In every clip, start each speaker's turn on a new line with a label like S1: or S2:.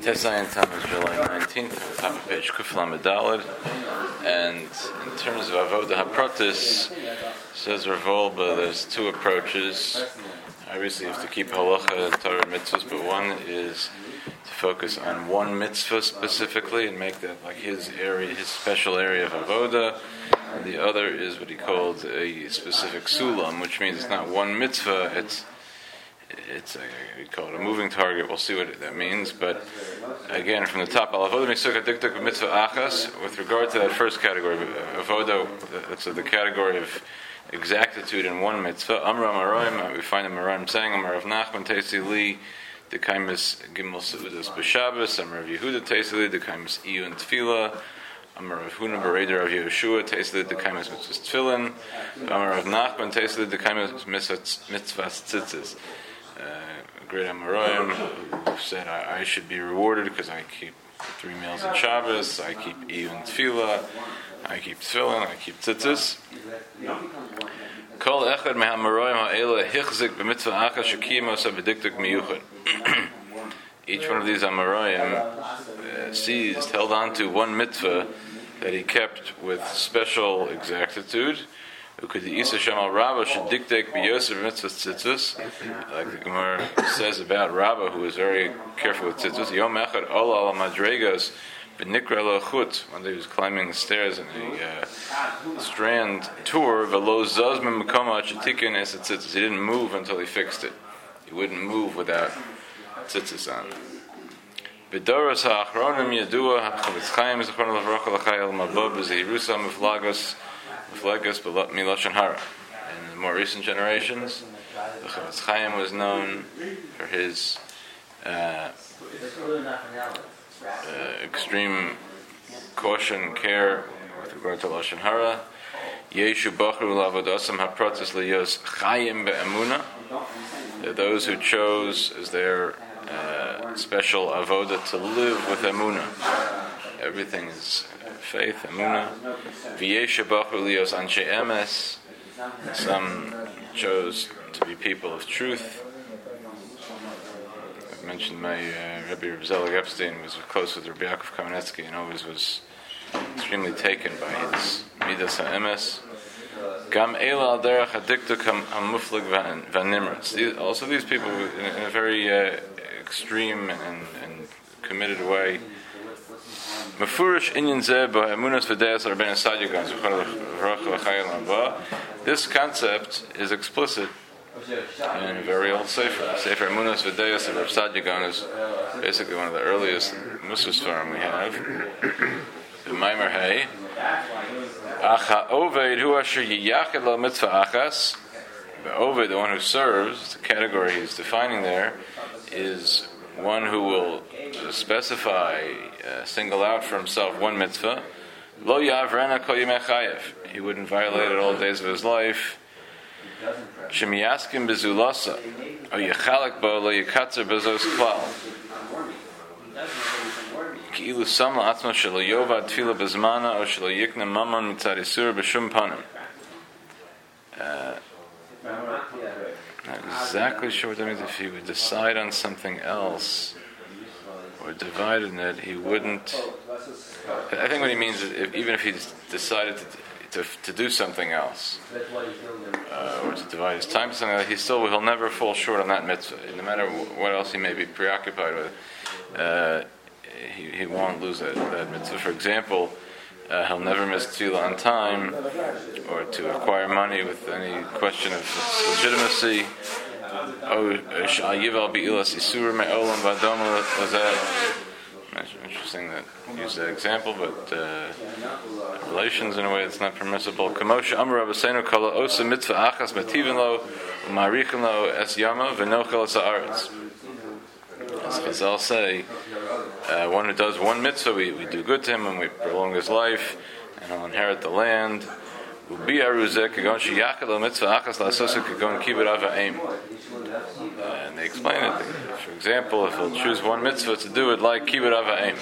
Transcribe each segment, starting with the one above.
S1: Tesayin Tam is July 19th, top of page Kufla Medalid, and in terms of Avodah HaPratis, says Rav Wolbe, there's two approaches. Obviously you have to keep halacha and Torah mitzvahs, but one is to focus on one mitzvah specifically and make that like his area, his special area of avodah. And the other is what he called a specific sulam, which means it's not one mitzvah, we call it a moving target. We'll see what that means. But again, from the top, mitzvah achas, with regard to that first category, avodah, that's the category of exactitude in one mitzvah. Amra Maroim, we find the Maroim saying, Amar Rav Nachman Teisi Li, the Kaimis Gimel Seudas B'Shabbos, Amar Rav Yehuda Teisi Li, the Kaimis Iyun Tefillah, Amar Rav Huna Bereder Rav Yehoshua Teisi Li, the Kaimis Mitzvahs Tefillin, Amar Rav Nachman Teisi Li, the Kaimis Mitzvahs Tzitzis. Great Amoraim who said I should be rewarded because I keep 3 meals in Shabbos, I keep Iyun Tefillah, I keep Tefillin, I keep Tzitzis. Kol echad me'hamoraim ha'ela hichzik b'mitzvah achas shekiyamos ha'bediktuk miyuchad. Each one of these Amoraim seized, held on to one mitzvah that he kept with special exactitude. Like the Gemara says about Rabbah, who was very careful with tzitzis. Yom echad ola ala madregas v'nikra lo chut. One day he was climbing the stairs in a strand tour. V'lo zaz m'mekoma shetikin es tzitzis. He didn't move until he fixed it. He wouldn't move without tzitzis on. B'doros ha'achronim yadua ha'chavetz chaim zechron l'vrocha l'chayel mabod b'zehirusa miflagos Miloshan Hara. In the more recent generations, the Chavetz Chaim was known for his extreme caution, care with regard to Lashon Hara. Yeshu Bachru Lavodasam HaPratis Liyos Chayim Be'emuna. Those who chose as their special avoda to live with Emunah. Everything is faith, Emunah. V'yesha Bachru Liyos Anshe Emes. Some chose to be people of truth. I've mentioned my Rabbi Reb Zelig Epstein was close with Rabbi Yaakov Kamenetsky and always was extremely taken by his Midas HaEmes. Gam Eila Al Derech HaDiktuk HaMuflig VaNimratz. Also these people in a very extreme and committed way. This concept is explicit in a very old Sefer. Sefer Emunas V'Deis of Rav Sadia Gaon is basically one of the earliest Musar Sfarim we have. The Maimer Hay. Acha Oved Hu Asher Yiyachid Lo Mitzvah Achas. The Oved, the one who serves, the category he's defining there, is one who will specify, single out for himself one mitzvah. Lo yavrena kol yemei chayev. He wouldn't violate it all days of his life. Shemiyaskim bezulasa, o yechalek bo lo yikatzer bezos klal. Ki'ilu sam la'atzma shelo yovad tefila bezmana o shelo yikna mammon mitzad isur b'shum panim. Not exactly sure what that means. If he would decide on something else or divide in it, he wouldn't. I think what he means is even if he decided to do something else or to divide his time to something else, he'll never fall short on that mitzvah. No matter what else he may be preoccupied with, he won't lose that mitzvah. For example, he'll never miss tefillah on time, or to acquire money with any question of legitimacy. Interesting that he used that example, but relations in a way that's not permissible. Kamosha Amar Rabbeinu Kala Osa Mitzvah Achas Metivin Lo Umarichin Lo Es Yama V'Nochel Es Haaretz. As Chazal say, one who does one mitzvah, we do good to him and we prolong his life, and he'll inherit the land. And they explain it. For example, if he'll choose one mitzvah to do it like kibbud av ha'em.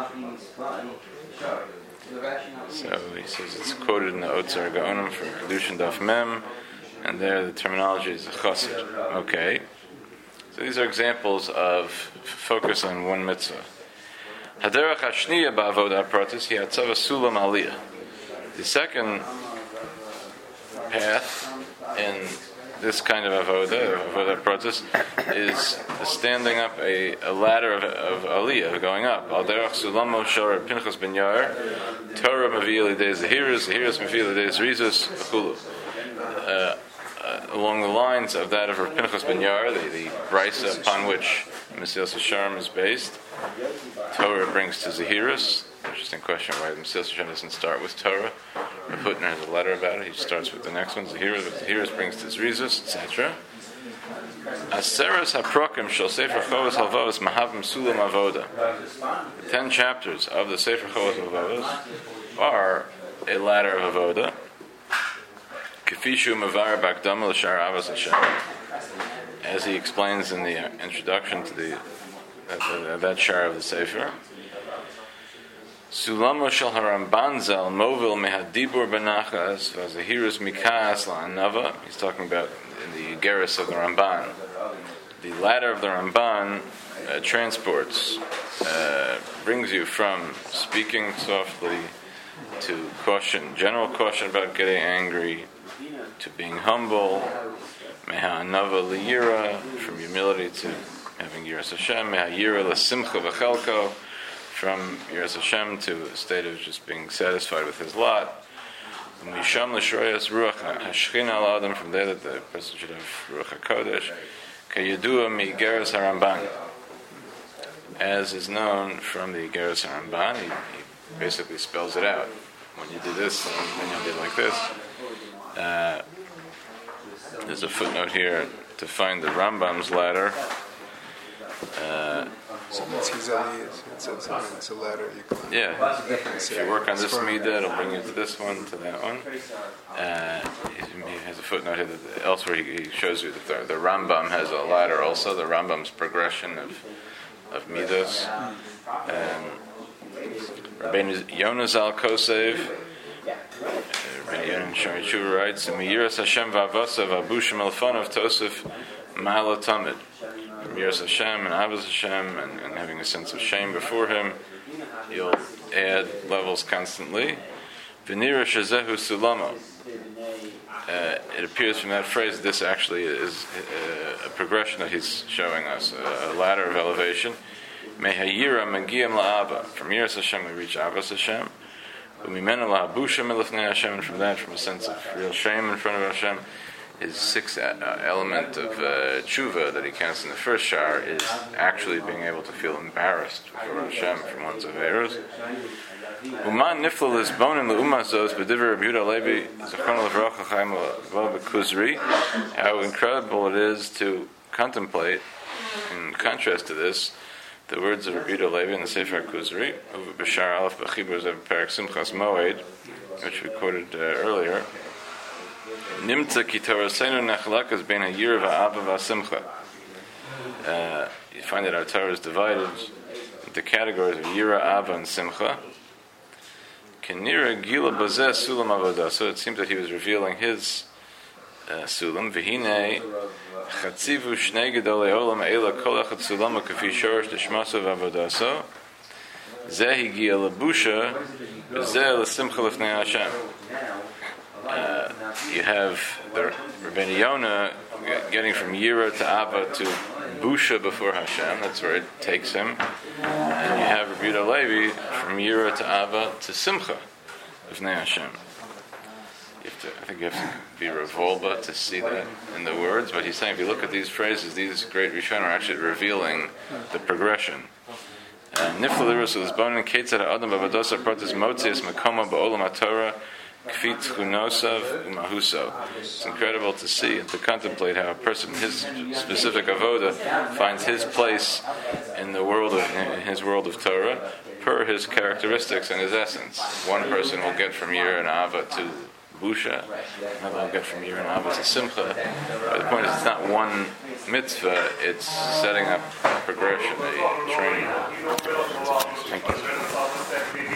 S1: So he says it's quoted in the Otzar Gaonim for Kedushin Daf Mem, and there the terminology is a chassid. Okay. So these are examples of focus on one mitzvah. Haderach hashniya ba'avoda pratis hi hatzava sulam aliyah. The second path in this kind of avoda pratis, is standing up a ladder of aliyah, going up. Al derach sulamo shor Pinchas ben Yair, Torah maviyah l'idei Zehiras maviyah l'idei Zrizus, v'chulu. Along the lines of that of Pinchas ben Yair, the brisa upon which Mesilas Yesharim is based, Torah brings to Zehiras. Interesting question why Mesilas Yesharim doesn't start with Torah. Rav Hutner has a letter about it. He starts with the next one. Zehiras brings to Zrizus, etc. Aseres haprokim shel Sefer Chovos Halvos mahavim sulam avoda. The 10 chapters of the Sefer Chovos Halvos are a ladder of avoda. Kefishu mavar bakdama l'shar avos Hashem, as he explains in the introduction to that shar of the Sefer. Sulamo shel haramban zal movil mehadibur benachas v'zehirus mikas la'anava. He's talking about in the Geras of the Ramban. The ladder of the Ramban transports, brings you from speaking softly to caution, general caution about getting angry, to being humble, meha'anava liyira, from humility to having yiras Hashem, meha'yira l'simcha v'chelko, from yiras Hashem to a state of just being satisfied with his lot. Misham l'shroyas ruach hashchina al adam, from there that the person should have ruach hakodesh. Kayedua mi Geras haramban, as is known from the Geras haramban. He basically spells it out. When you do this, then you'll be like this. There's a footnote here to find the Rambam's ladder.
S2: It's a ladder you climb.
S1: Yeah, if you work on this midah, it'll bring you to this one, to that one. He has a footnote here that elsewhere he shows you that the Rambam has a ladder also, the Rambam's progression of midos. Rabbeinu Yonah Zal Kosev, Rabbeinu Yonah Sharichu writes, Miyiras Hashem v'avasa v'abushim elfonav tosef ma'ala tamid. From Yiras Hashem and Avos Hashem and having a sense of shame before Him, you'll add levels constantly. V'nira shezehu sulamo. It appears from that phrase this actually is a progression that he's showing us, a ladder of elevation. Mehayira magiyam la'aba. From Yiras Hashem we reach Avos Hashem. Umimena la'abusha milifnei Hashem, and from that, from a sense of real shame in front of Hashem. His sixth element of tshuva that he counts in the first shar is actually being able to feel embarrassed before Hashem from one's averos. Uman nifla lisbonin le'umazos b'divrei Rabbi Yehuda Levi zachron l'vracha chaim l'kuzri. How incredible it is to contemplate, in contrast to this, the words of Rabbi Yehuda Levi in the Sefer Kuzri, b'shar aleph b'chibur zev perak simchas moed, which we quoted earlier. Nimtza ki Torasenu nechlakas bein hayira va'ava v'simcha. You find that our Torah is divided into categories of yira, ava, and simcha. Kenira gila bazeh sulam avodah. So it seems that he was revealing his sulam. V'hinei chatzivu shnei gedolei olam eila kol echad sulama kafi shorish deshmaso v'avodaso. Zeh higia labusha v'zeh l'simcha l'fnei Hashem. You have the Rabbeinu Yonah getting from Yira to Ava to Busha before Hashem. That's where it takes him. And you have Rabbi Yehuda Levi from Yira to Ava to Simcha of Nei Hashem. I think you have to be revolba to see that in the words. But he's saying, if you look at these phrases, these great Rishonim are actually revealing the progression. Nifla lirus l'zbonin ketzad ha'adam b'avadosa pratis motzias makoma ba'olam ha'torah. It's incredible to see and to contemplate how a person, his specific avoda, finds his place in the world of his world of Torah per his characteristics and his essence. One person will get from Yira and Ava to Busha, another will get from Yira and Ava to Simcha. But the point is, it's not one mitzvah; it's setting up a progression, a training. Thank you.